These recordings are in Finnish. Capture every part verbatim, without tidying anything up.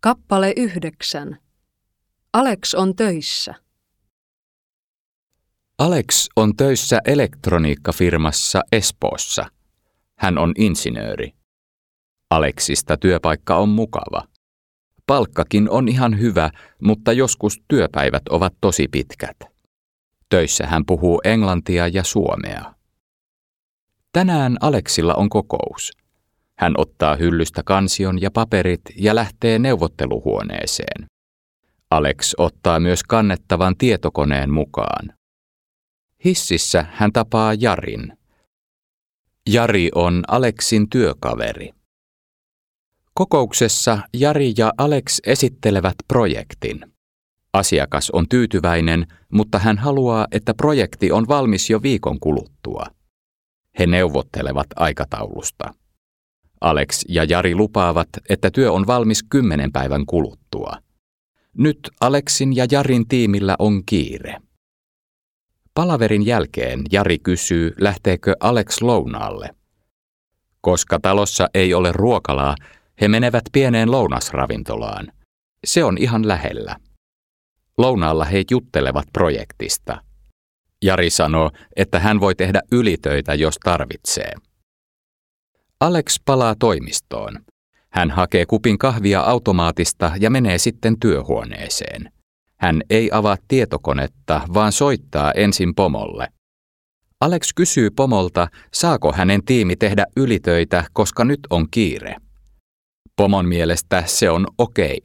Kappale yhdeksän. Alex on töissä. Alex on töissä elektroniikkafirmassa Espoossa. Hän on insinööri. Alexista työpaikka on mukava. Palkkakin on ihan hyvä, mutta joskus työpäivät ovat tosi pitkät. Töissä hän puhuu englantia ja suomea. Tänään Alexilla on kokous. Hän ottaa hyllystä kansion ja paperit ja lähtee neuvotteluhuoneeseen. Alex ottaa myös kannettavan tietokoneen mukaan. Hississä hän tapaa Jarin. Jari on Alexin työkaveri. Kokouksessa Jari ja Alex esittelevät projektin. Asiakas on tyytyväinen, mutta hän haluaa, että projekti on valmis jo viikon kuluttua. He neuvottelevat aikataulusta. Alex ja Jari lupaavat, että työ on valmis kymmenen päivän kuluttua. Nyt Alexin ja Jarin tiimillä on kiire. Palaverin jälkeen Jari kysyy, lähteekö Alex lounaalle. Koska talossa ei ole ruokalaa, he menevät pieneen lounasravintolaan. Se on ihan lähellä. Lounaalla he juttelevat projektista. Jari sanoo, että hän voi tehdä ylitöitä, jos tarvitsee. Alex palaa toimistoon. Hän hakee kupin kahvia automaatista ja menee sitten työhuoneeseen. Hän ei avaa tietokonetta, vaan soittaa ensin pomolle. Alex kysyy pomolta, saako hänen tiimi tehdä ylitöitä, koska nyt on kiire. Pomon mielestä se on okei.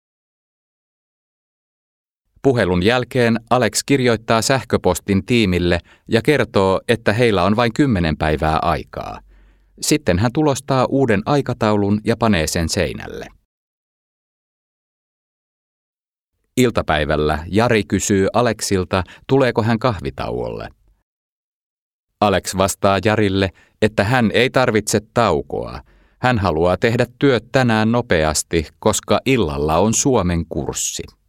Puhelun jälkeen Alex kirjoittaa sähköpostin tiimille ja kertoo, että heillä on vain kymmenen päivää aikaa. Sitten hän tulostaa uuden aikataulun ja panee sen seinälle. Iltapäivällä Jari kysyy Alexilta, tuleeko hän kahvitauolle. Alex vastaa Jarille, että hän ei tarvitse taukoa. Hän haluaa tehdä työt tänään nopeasti, koska illalla on Suomen kurssi.